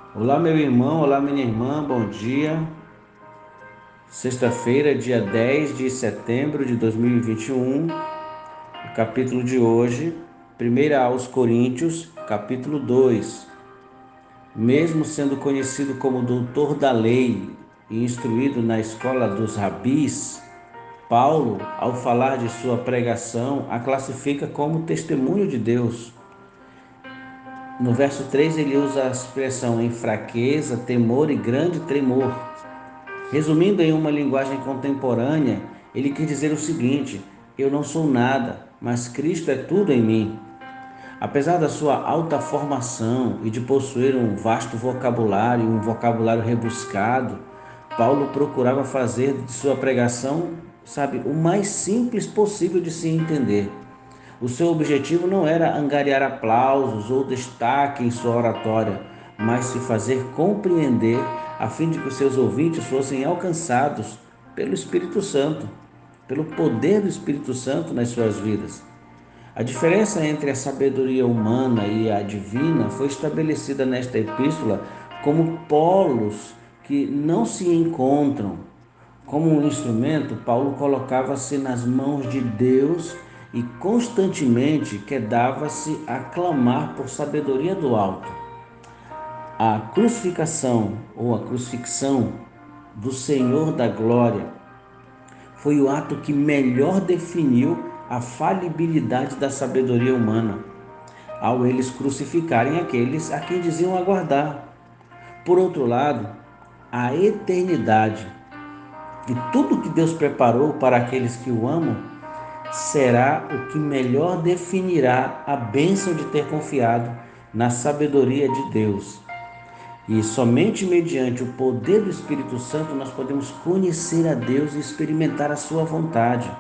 Olá, meu irmão, olá, minha irmã, bom dia. Sexta-feira, dia 10 de setembro de 2021, o capítulo de hoje, 1 aos Coríntios, capítulo 2. Mesmo sendo conhecido como doutor da lei e instruído na escola dos rabis, Paulo, ao falar de sua pregação, a classifica como testemunho de Deus. No verso 3, ele usa a expressão em fraqueza, temor e grande tremor. Resumindo em uma linguagem contemporânea, ele quis dizer o seguinte: eu não sou nada, mas Cristo é tudo em mim. Apesar da sua alta formação e de possuir um vasto vocabulário, um vocabulário rebuscado, Paulo procurava fazer de sua pregação, o mais simples possível de se entender. O seu objetivo não era angariar aplausos ou destaque em sua oratória, mas se fazer compreender a fim de que os seus ouvintes fossem alcançados pelo Espírito Santo, pelo poder do Espírito Santo nas suas vidas. A diferença entre a sabedoria humana e a divina foi estabelecida nesta epístola como polos que não se encontram. Como um instrumento, Paulo colocava-se nas mãos de Deus e constantemente quedava-se a clamar por sabedoria do alto. A crucificação ou a crucifixão do Senhor da Glória foi o ato que melhor definiu a falibilidade da sabedoria humana, ao eles crucificarem aqueles a quem diziam aguardar. Por outro lado, a eternidade e tudo que Deus preparou para aqueles que o amam será o que melhor definirá a bênção de ter confiado na sabedoria de Deus. E somente mediante o poder do Espírito Santo nós podemos conhecer a Deus e experimentar a sua vontade.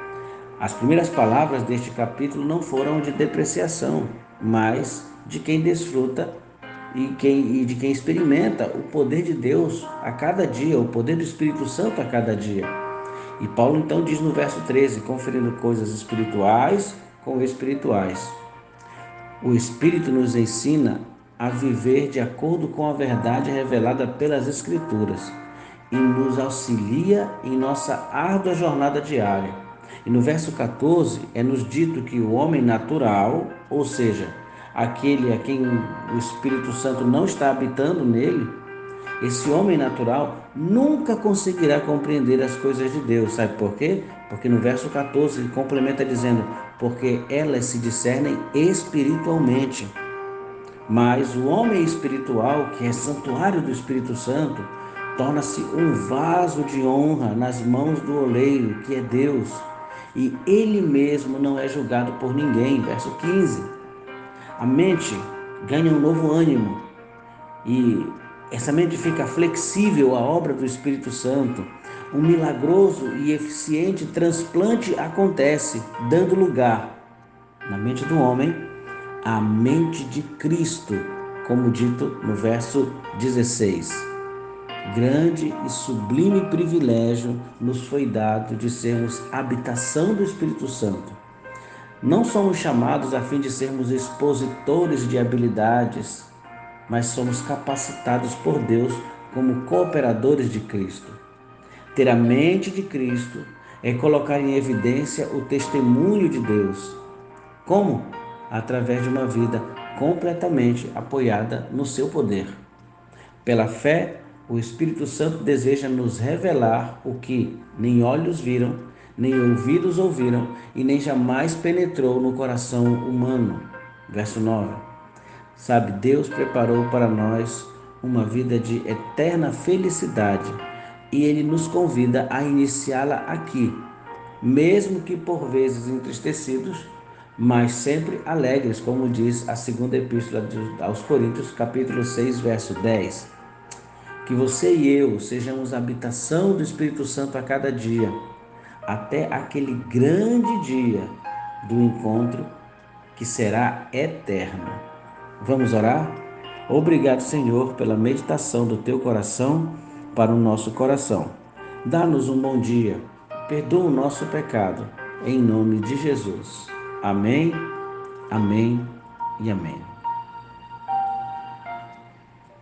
As primeiras palavras deste capítulo não foram de depreciação, mas de quem desfruta e de quem experimenta o poder de Deus a cada dia, o poder do Espírito Santo a cada dia. E Paulo então diz no verso 13, conferindo coisas espirituais com espirituais. O Espírito nos ensina a viver de acordo com a verdade revelada pelas Escrituras e nos auxilia em nossa árdua jornada diária. E no verso 14 é nos dito que o homem natural, ou seja, aquele a quem o Espírito Santo não está habitando nele, esse homem natural nunca conseguirá compreender as coisas de Deus. Sabe por quê? Porque no verso 14 ele complementa dizendo: porque elas se discernem espiritualmente. Mas o homem espiritual, que é santuário do Espírito Santo, torna-se um vaso de honra nas mãos do oleiro, que é Deus. E ele mesmo não é julgado por ninguém. Verso 15. A mente ganha um novo ânimo e essa mente fica flexível à obra do Espírito Santo. Um milagroso e eficiente transplante acontece, dando lugar, na mente do homem, à mente de Cristo, como dito no verso 16. Grande e sublime privilégio nos foi dado de sermos habitação do Espírito Santo. Não somos chamados a fim de sermos expositores de habilidades, mas somos capacitados por Deus como cooperadores de Cristo. Ter a mente de Cristo é colocar em evidência o testemunho de Deus. Como? Através de uma vida completamente apoiada no seu poder. Pela fé, o Espírito Santo deseja nos revelar o que nem olhos viram, nem ouvidos ouviram e nem jamais penetrou no coração humano. Verso 9. Deus preparou para nós uma vida de eterna felicidade e Ele nos convida a iniciá-la aqui, mesmo que por vezes entristecidos, mas sempre alegres, como diz a segunda epístola aos Coríntios, capítulo 6, verso 10. Que você e eu sejamos a habitação do Espírito Santo a cada dia, até aquele grande dia do encontro que será eterno. Vamos orar? Obrigado, Senhor, pela meditação do teu coração para o nosso coração. Dá-nos um bom dia, perdoa o nosso pecado, em nome de Jesus. Amém, amém e amém.